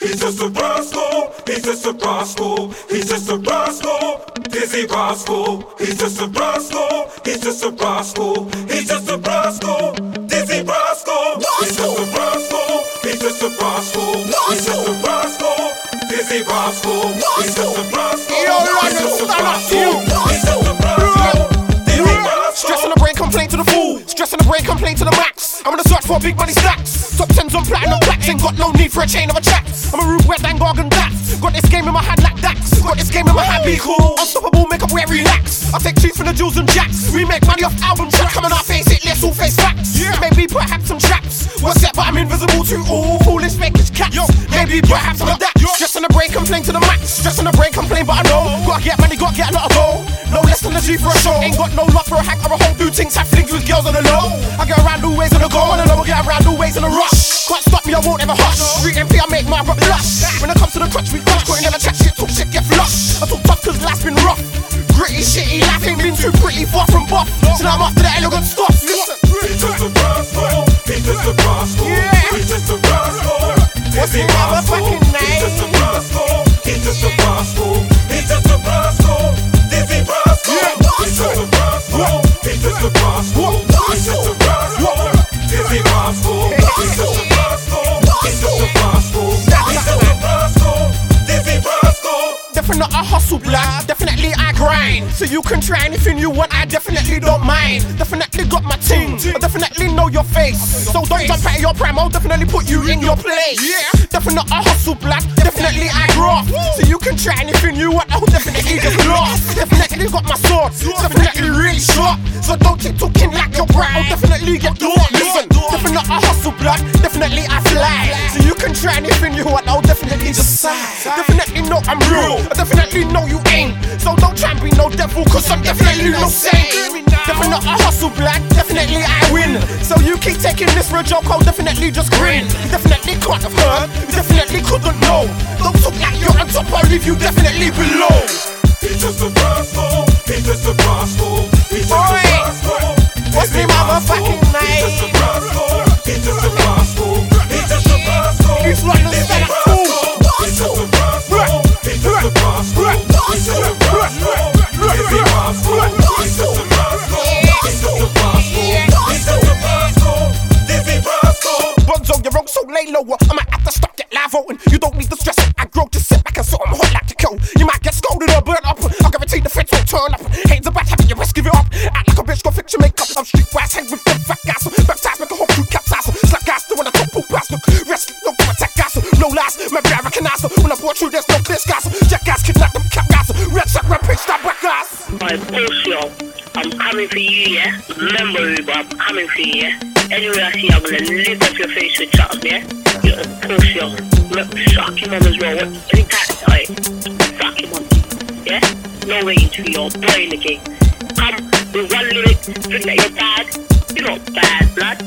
He's just a rascal. He's just a rascal. He's just a rascal. Dizzy rascal. He's just a rascal. He's just a rascal. He's just a rascal. Dizzy rascal. He's just a rascal. He's just a rascal. He's just a rascal. Dizzy rascal. He's just a rascal. He's just a rascal. He's just a rascal. Dizzy rascal. Stress on the brain, complain to the fool. Stress on the brain, complain to the max. I'm gonna search for big money stacks. Top 10s on platinum plaques. Ain't got no need for a chain of a chaps. I'm a rude wet and gargan dats. Got this game in my hand like Dax. Got this game in my hand, be cool. Unstoppable, make up where relax. I take cheats from the jewels and jacks. We make money off album tracks. Coming out face it, let's all face facts. Maybe perhaps some traps. What's that? But I'm invisible to all foolish fakeish cats. Maybe perhaps I'm a that. Stress on the brain, complain to the max. Stress on the brain, complain, but I know. Gotta get money, gotta get a lot of gold. No less than a G for a show. Ain't got no love for a hack or a whole do things. Have flings with girls on the low. I get around new ways on the go, and I know I get around new ways on the rush. Can't stop me, I won't ever hush. Street MP, I make my rap lush. When it comes to the crutch, we crush. Got never chat shit, talk shit, get flush. I talk tough cause life's been rough. Gritty, shitty, life ain't been too pretty, far from buff. So now I'm after the elegant stuff. Listen. He's just a rascal. He's just a rascal. He's just a rascal. What's the motherfucking name? He's just a rascal. He's just a rascal. He's just a rascal. Dizzy rascal. He's just a rascal. He's just a rascal. He's just a rascal. Dizzy rascal. He's just a rascal. He's just a rascal. He's just a rascal. Dizzy rascal. Definitely I hustle, blood. Definitely I grind. So you can try anything you want, I definitely don't mind. Definitely got my ting. I definitely know your face. So don't jump out of your prime, I'll definitely put you in your place. Definitely I hustle, blood. Definitely I graft. So you can try anything you want, I'll definitely just laugh. Definitely got my sword. Definitely really sharp. So don't keep talking like you're bright, I'll definitely get caught. Listen, definitely I hustle, blood. Definitely I fly. So you can try anything you want, I'll definitely just sigh. Definitely know I'm real. I definitely know you ain't. So don't try and be no devil, cause I'm definitely no saint. Definitely I hustle, black, definitely I win. So you keep taking this for a joke, I'll definitely just grin. You definitely can't have heard, you definitely couldn't know. Don't talk like you're on top, I'll leave you definitely below. He's just a rascal. He's just a rascal. He's just a rascal. What's the motherfucking name? He's just a rascal. He's just a rascal. He's just a rascal. He's like the fat fool. He's just a rascal. He's just a rascal. He's just a rascal. Dizzy rascal. He's just a rascal. He's just a rascal. He's just a rascal. Dizzy rascal. Bonzo, you're wrong, so lay lower. I might have to stop, get live voting. You don't need to stress it, I grow, just sit back and so I'm hot like the coal. You might get scolded or burnt up. I'll guarantee the fence won't turn up. Hands about having your rest, give it up. Act like a bitch, go fix your makeup. I'm streetwise, hang with them fat guys. Baptized, make a whole crew capsize. Slap guys, doing a top pool pass. Look, rest, no attack guys. No lies, maybe I recognize. When I brought you, there's no clear guys. Jack guys, kidnap them cap guys. Red shot, rampage, stop back guys. My bullshit, I'm coming for you, yeah? Remember, Uber, I'm coming for you, yeah? Anywhere I see you, I'm gonna lift up your face with chops, yeah? You're a bullshit. Look, suck your mum as well. Anytime, alright, suck your mum, yeah? No waiting to your boy in the game. Come with one lyric, think that you're bad. You're not bad, blood.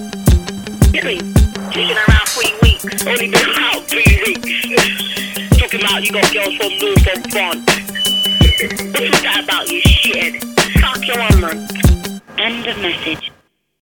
You know, you've been around 3 weeks, only been out 3 weeks. Talking about you got girls from North and France. What's that about, you shithead? Suck your mum, man. End of message.